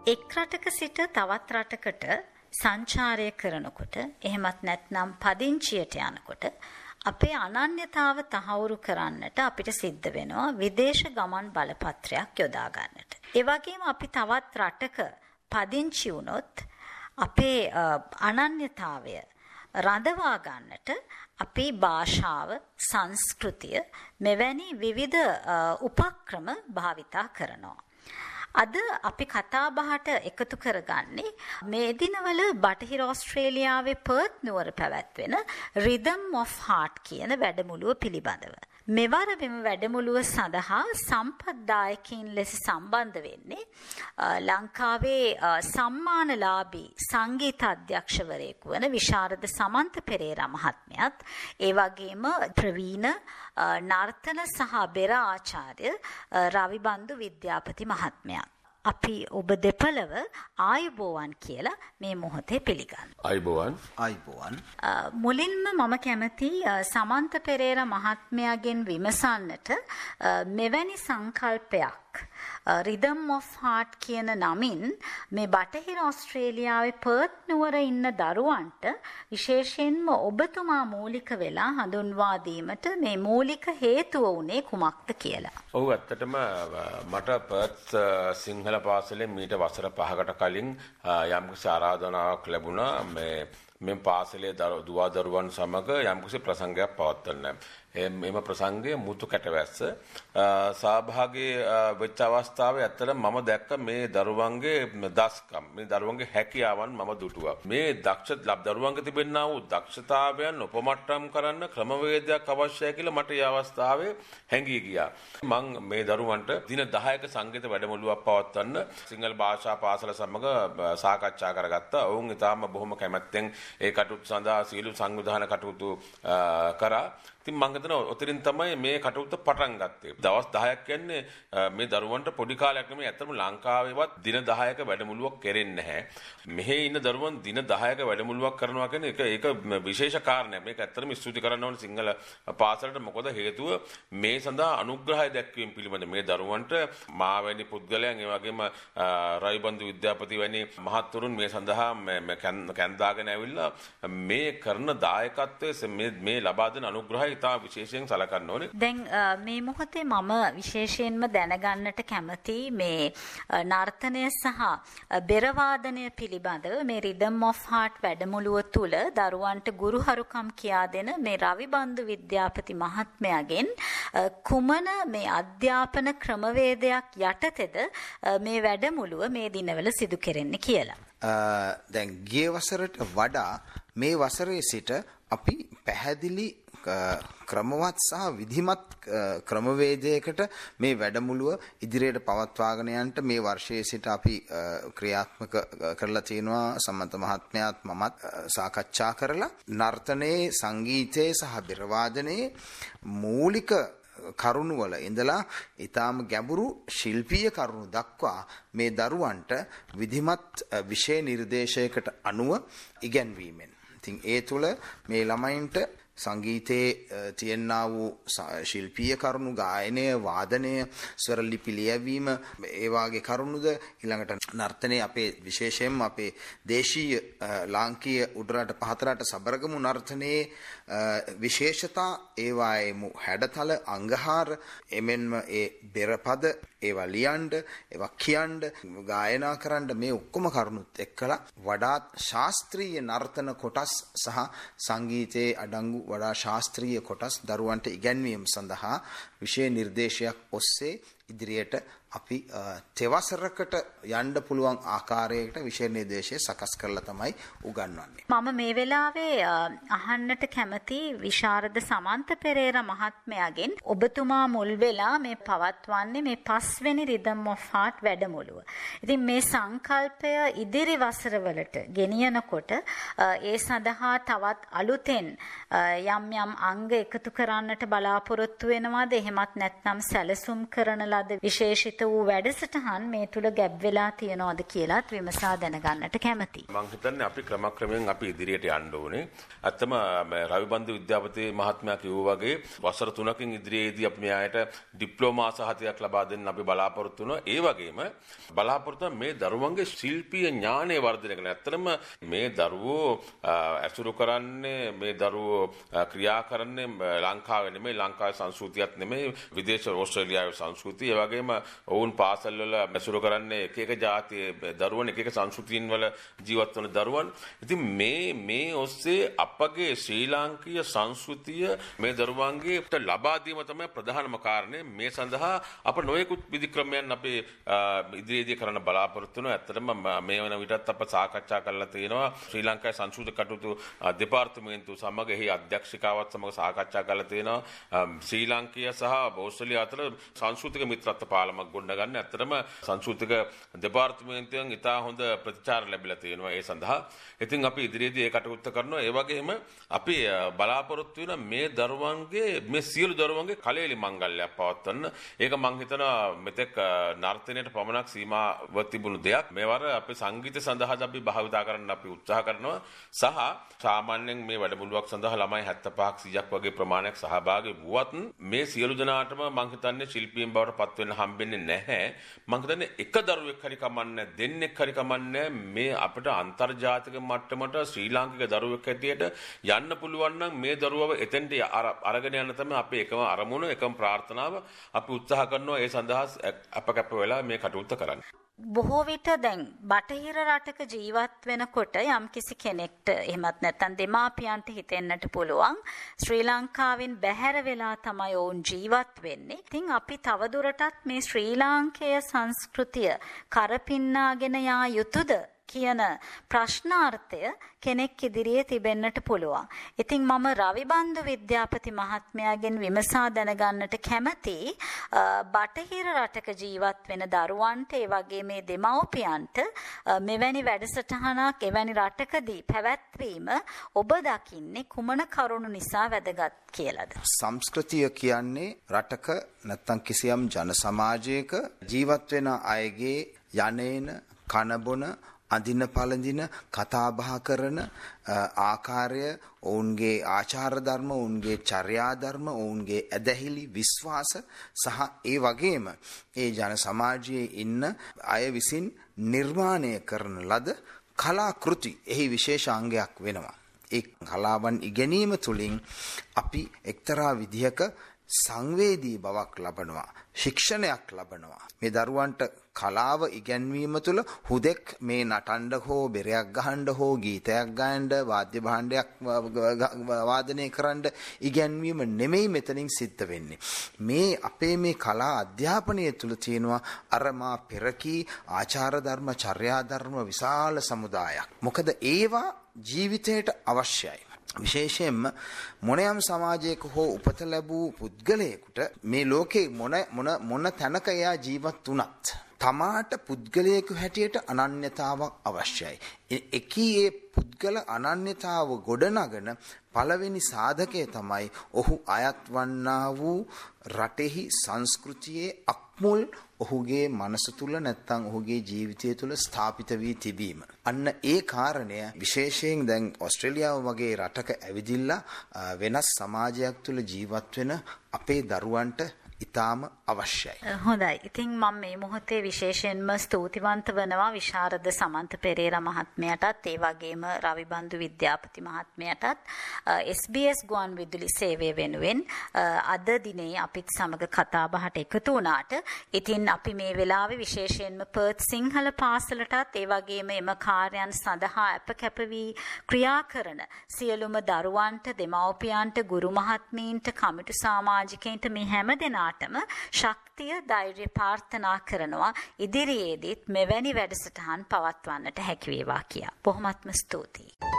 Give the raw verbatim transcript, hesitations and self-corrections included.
එක් රටක සිට තවත් රටකට සංචාරය කරනකොට එහෙමත් නැත්නම් පදිංචියට යනකොට අපේ අනන්‍යතාව තහවුරු කරන්නට අපිට සිද්ධ වෙනවා විදේශ ගමන් බලපත්‍රයක් යොදා ගන්නට. ඒ වගේම අපි තවත් රටක පදිංචි වුණොත් අපේ අනන්‍යතාවය රඳවා ගන්නට අපේ භාෂාව, සංස්කෘතිය මෙවැනි විවිධ උපක්‍රම භාවිතා කරනවා. අද අපි කතා බහට එකතු කරගන්නේ මේ දිනවල බටහිර ඕස්ට්‍රේලියාවේ පර්ත් නුවර පැවැත්වෙන Rhythm of Heart කියන වැඩමුළුව පිළිබඳව. මෙවර මෙම වැඩමුළුව සඳහා සම්පත්දායකයින් ලෙස සම්බන්ධ වෙන්නේ ලංකාවේ සම්මානලාභී සංගීත අධ්‍යක්ෂවරයෙකු වන විශාරද සමන්ත පෙරේරා මහත්මයාත් ඒ වගේම ප්‍රවීණ නර්තන සහ බෙර ආචාර්ය රවිබන්දු විද්‍යාපති මහත්මයා. අපි ඔබ දෙපළව ආයුබෝවන් කියලා මේ මොහොතේ පිළිගන්න. ආයුබෝවන්. ආයුබෝවන්. මුලින්ම මම කැමති සමන්ත පෙරේරා මහත්මයාගෙන් විමසන්නට මෙවැනි සංකල්පයක් Rhythm of Heart කියන නමින් මේ බටහිර ඕස්ට්‍රේලියාවේ පර්ත් නුවර ඉන්න දරුවන්ට විශේෂයෙන්ම ඔබතුමා මූලික වෙලා හඳුන්වා දීමට මේ මූලික හේතුව උනේ කුමක්ද කියලා. ඔව් ඇත්තටම මට පර්ත් සිංහල පාසලෙන් මීට වසර පහකට කලින් යම්කිසි ආරාධනාවක් ලැබුණා මේ මේ පාසලේ දුවා දරුවන් සමග යම්කිසි ප්‍රසංගයක් පවත්වන්න. එම ප්‍රසංගය මුතු කැටවැස්ස සහභාගී වෙච්ච අවස්ථාවේ ඇත්තටම මම දැක්ක මේ දරුවන්ගේ දස්කම්, මේ දරුවන්ගේ හැකියාවන් මම දුටුවා. මේ දක්ෂ දරුවන්ගේ තිබෙනා වූ දක්ෂතාවයන් උපමට්ටම් කරන්න ක්‍රමවේදයක් අවශ්‍යයි කියලා මට ඒ අවස්ථාවේ හැඟී ගියා. මම මේ දරුවන්ට දින දහයක සංගීත වැඩමුළුවක් පවත්වන්න සිංහල භාෂා පාසල සමග සාකච්ඡා කරගත්තා. ඔවුන් ඊටාම බොහොම කැමැත්තෙන් ඒ කටයුතු සඳහා සීළු සංවිධාන කටයුතු කරා. ඉතින් මම හිතනවා ඔතනින් තමයි මේ කටයුත්ත පටන් ගත්තේ. දවස් දහයක් කියන්නේ මේ දරුවන්ට පොඩි කාලයක් නෙමෙයි. ඇත්තටම ලංකාවේවත් දින දහයක වැඩමුළුවක් කෙරෙන්නේ නැහැ. මෙහි ඉන්න දරුවන් දින දහයක වැඩමුළුවක් කරනවා කියන්නේ ඒක ඒක විශේෂ කාරණයක්. මේක ඇත්තටම ස්තුති කරන්න ඕනේ සිංහල පාසලට. මොකද හේතුව මේ සඳහා අනුග්‍රහය දැක්වීම පිළිබඳ මේ දරුවන්ට මා වැනි පුද්ගලයන් ඒ වගේම රයිබන්දු විද්‍යාපති වැනි මහත්තුරුන් මේ සඳහා කැඳාගෙන ඇවිල්ලා මේ කරන දායකත්වයේ මේ මේ ලබා දෙන අනුග්‍රහය තා විශේෂයෙන් සලකන්න ඕනේ. දැන් මේ මොහොතේ මම විශේෂයෙන්ම දැනගන්නට කැමති මේ නර්තනය සහ බෙර වාදනය පිළිබඳව මේ Rhythm of Heart වැඩමුළුව තුල දරුවන්ට ගුරුහරුකම් කියා දෙන මේ රවිබන්දු විද්‍යාපති මහත්මයාගෙන් කුමන මේ අධ්‍යාපන ක්‍රමවේදයක් යටතේද මේ වැඩමුළුව මේ දිනවල සිදු කෙරෙන්නේ කියලා. දැන් ගිය වසරට වඩා මේ වසරේ සිට අපි පැහැදිලි ක්‍රමවත් සහ විධිමත් ක්‍රමවේදයකට මේ වැඩමුළුව ඉදිරියට පවත්වාගෙන යන්න මේ වර්ෂයේ සිට අපි ක්‍රියාත්මක කරලා තියෙනවා. සම්මත මහත්මයාත් මමත් සාකච්ඡා කරලා නර්තනයේ, සංගීතයේ සහ බෙර වාදනයේ මූලික කරුණු වල ඉඳලා ඊටාම ගැඹුරු ශිල්පීය කරුණු දක්වා මේ දරුවන්ට විධිමත් විෂය නිර්දේශයකට අනුව ඉගැන්වීමෙන්. ඉතින් ඒ තුල මේ ළමයින්ට සංගීතයේ තියෙනා වූ ශිල්පීය කරුණු, ගායනය, වාදනය, ස්වර ලිපි ලියවීම, ඒ වාගේ කරුණුද ඊළඟට නර්තනයේ අපේ විශේෂයෙන්ම අපේ දේශීය ලාංකීය උඩරට පහතරට සබරගමු නර්තනයේ විශේෂතා, ඒ වායේම හැඩතල, අංගහාර, එමෙන්ම ඒ බෙරපද, ඒවා ලියන්න, ඒවා කියන්න, ගායනා කරන්න මේ ඔක්කොම කරුණුත් එක්කලා වඩාත් ශාස්ත්‍රීය නර්තන කොටස් සහ සංගීතයේ අඩංගු වඩා ශාස්ත්‍රීය කොටස් දරුවන්ට ඉගැන්වීම සඳහා විෂය නිර්දේශයක් ඔස්සේ ඉදිරියට අපි තෙවසරකට යන්න පුළුවන් ආකාරයකට විෂය නිර්දේශය සකස් කරලා තමයි උගන්වන්නේ. මම මේ වෙලාවේ අහන්නට කැමති විශාරද සමන්ත පෙරේරා මහත්මයාගෙන් ඔබතුමා මුල් වෙලා මේ පවත්වන්නේ මේ පස්වෙනි Rhythm of Heart වැඩමුළුව. ඉතින් මේ සංකල්පය ඉදිරි වසරවලට ගෙනියනකොට ඒ සඳහා තවත් අලුතෙන් යම් යම් අංග එකතු කරන්නට බලාපොරොත්තු වෙනවාද? එහෙමත් නැත්නම් සැලසුම් කරන ලද විශේෂිත වූ වැඩසටහන් මේ තුල ගැබ් වෙලා තියනවාද කියලාත් විමසා දැනගන්නට කැමතියි. මම හිතන්නේ අපි ක්‍රමක්‍රමයෙන් අපි ඉදිරියට යන්න ඕනේ. ඇත්තම රවිබන්දු විද්‍යාපති මහත්මයා කිව්වා වගේ වසර තුනකින් ඉදිරියේදී අපි මෙයාට ඩිප්ලෝමා සහතිකයක් ලබා දෙන්න අපි බලාපොරොත්තු වෙනවා. ඒ වගේම බලාපොරොත්තු මේ දරුවන්ගේ ශිල්පීය ඥානය වර්ධනය කරන. ඇත්තටම මේ දරුවෝ ඇසුරු කරන්නේ මේ දරුවෝ ක්‍රියා කරන්නේ ලංකාවේ නෙමෙයි, ලංකාවේ සංස්කෘතියක් නෙමෙයි, විදේශ ඕස්ට්‍රේලියාවේ සංස්කෘතිය. ඒ වගේම ඔවුන් පාසල් වල ඇසුරු කරන්නේ එක එක ජාතියේ දරුවන්, එක එක සංස්කෘතීන් වල ජීවත් වන දරුවන්. ඉතින් මේ මේ ඔස්සේ අපගේ ශ්‍රී ලාංකීය සංස්කෘතිය මේ දරුවන්ගේට ලබා දීම තමයි ප්‍රධානම කාරණය. මේ සඳහා අප නොයෙකුත් විධික්‍රමයන් අපි ඉදිරියේදී කරන්න බලාපොරොත්තු වෙනවා. ඇත්තටම මේ වන විටත් අප සාකච්ඡා කරලා තියෙනවා ශ්‍රී ලංකාවේ සංස්කෘතික කටයුතු දෙපාර්තමේන්තුව සමග එහි අධ්‍යක්ෂිකාවත් සමග සාකච්ඡා කරලා තියෙනවා. ශ්‍රී ලාංකීය සහ ඕස්ට්‍රේලියාව අතර සංස්කෘතික මිත්‍රත්ව පාලමක් ගොඩනගන්න. ඇත්තටම සංස්කෘතික දෙපාර්තමේන්තුවෙන් ඉතා හොඳ ප්‍රතිචාර ලැබිලා තියෙනවා ඒ සඳහා. ඉතින් අපි ඉදිරියේදී ඒ කටයුත්ත කරනවා. ඒ වගේම අපි බලාපොරොත්තු වෙන මේ දරුවන්ගේ මේ සියලු දරුවන්ගේ කලෙලි මංගල්‍යයක් පවත්වන්න. ඒක මම හිතනවා මෙතෙක් නර්තනයට පමණක් සීමාව තිබුණු දෙයක්. මේවර අපි සංගීත සඳහා අපි භාවිතා කරන්න අපි උත්සාහ කරනවා. සහ සාමාන්‍යයෙන් මේ වැඩමුළුවක් සඳහා ළමයි හැත්තෑ පහක් සීයක් වගේ ප්‍රමාණයක් සහභාගී වුවත් මේ සියලු දෙනාටම මම හිතන්නේ ශිල්පීන් බවට පත් වෙන්න හම්බෙන්නේ නැහැ. මම හිතන්නේ එක දරුවෙක් හරි කමන්නේ, දෙන්නෙක් හරි කමන්නේ මේ අපිට අන්තර්ජාතික මට්ටමට ශ්‍රී ලාංකික දරුවෙක් හැටියට යන්න පුළුවන් නම් මේ දරුවව එතෙන්ට අරගෙන යන්න තමයි අපේ එකම අරමුණ, එකම ප්‍රාර්ථනාව. අපි උත්සාහ කරනවා ඒ සඳහා අප කැප වෙලා මේ කටයුත්ත කරන්න. බොහෝ විට දැන් බටහිර රටක ජීවත් වෙනකොට යම්කිසි කෙනෙක්ට එහෙමත් නැත්නම් දෙමාපියන්ට හිතෙන්නට පුළුවන් ශ්‍රී ලංකාවෙන් බැහැර වෙලා තමයි ඔවුන් ජීවත් වෙන්නේ. ඉතින් අපි තවදුරටත් මේ ශ්‍රී ලාංකේය සංස්කෘතිය කරපින්නාගෙන යා යුතුද කියන ප්‍රශ්නාර්ථය කෙනෙක් ඉදිරියේ තිබෙන්නට පුළුවන්. ඉතින් මම රවිබන්දු විද්‍යාපති මහත්මයාගෙන් විමසා දැනගන්නට කැමති බටහිර රටක ජීවත් වෙන දරුවන්ට ඒ වගේ මේ දෙමව්පියන්ට මෙවැනි වැඩසටහනක් එවැනි රටකදී පැවැත්වීම ඔබ දකින්නේ කුමන කරුණු නිසා වැදගත් කියලාද? සංස්කෘතිය කියන්නේ රටක නැත්නම් කිසියම් ජන සමාජයක ජීවත් වෙන අයගේ යන්නේන කනබොන අඳින පළඳින කතා බහ කරන ආකාරය, ඔවුන්ගේ ආචාර ධර්ම, ඔවුන්ගේ චර්යා ධර්ම, ඔවුන්ගේ ඇදහිලි විශ්වාස සහ ඒ වගේම ඒ ජන සමාජයේ ඉන්න අය විසින් නිර්මාණය කරන ලද කලාකෘති එහි විශේෂ අංගයක් වෙනවා. ඒ කලාවන් ඉගෙනීම තුළින් අපි එක්තරා විදිහක සංවේදී බවක් ලබනවා, ශික්ෂණයක් ලබනවා. මේ දරුවන්ට කලාව ඉගැන්වීම තුළ හුදෙක් මේ නටන්න හෝ බෙරයක් ගහන්න හෝ ගීතයක් ගායන්න වාද්‍ය භාණ්ඩයක් වාදනය කරන්න ඉගැන්වීම නෙමෙයි මෙතනින් සිද්ධ වෙන්නේ. මේ අපේ මේ කලා අධ්‍යාපනය තුළ තියෙනවා අර මා පෙරකී ආචාර ධර්ම, චර්යා ධර්ම විශාල සමුදායක්. මොකද ඒවා ජීවිතයට අවශ්‍යයි. විශේෂයෙන්ම මොනයම් සමාජයක හෝ උපත ලැබූ පුද්ගලයෙකුට මේ ලෝකේ මොන මොන මොන තැනක එයා ජීවත් වුණත් තමාට පුද්ගලයෙකු හැටියට අනන්‍යතාවක් අවශ්‍යයි. එකී ඒ පුද්ගල අනන්‍යතාව ගොඩනගන පළවෙනි සාධකය තමයි ඔහු අයත් වන්නා වූ රටෙහි සංස්කෘතියේ අක්මුල් ඔහුගේ මනස තුල නැත්නම් ඔහුගේ ජීවිතය තුල ස්ථාපිත වී තිබීම. අන්න ඒ කාරණය විශේෂයෙන් දැන් ඕස්ට්‍රේලියාව වගේ රටක ඇවිදිලා වෙනස් සමාජයක් තුල ජීවත් වෙන අපේ දරුවන්ට ඉතාම අවශ්‍යයි. හොඳයි. ඉතින් මම මේ මොහොතේ විශේෂයෙන්ම ස්තුතිවන්ත වෙනවා විශාරද සමන්ත පෙරේරා මහත්මයාටත් ඒ වගේම රවිබන්දු විද්‍යාපති මහත්මයාටත් එස් බී එස් ගුවන් විදුලි සේවය වෙනුවෙන් අද දිනේ අපිත් සමග කතා බහට එකතු වුණාට. ඉතින් අපි මේ වෙලාවේ විශේෂයෙන්ම පර්ත් සිංහල පාසලටත් ඒ වගේම එම කාර්යයන් සඳහා අප කැප වී ක්‍රියා කරන සියලුම දරුවන්ට, දෙමව්පියන්ට, ගුරු මහත්මීන්ට, කමිටු සමාජිකයින්ට මේ හැම දෙනා ශක්තිය, ධෛර්යය ප්‍රාර්ථනා කරනවා ඉදිරියේදීත් මෙවැනි වැඩසටහන් පවත්වන්නට හැකි වේවා කියා. බොහොමත්ම ස්තුතියි.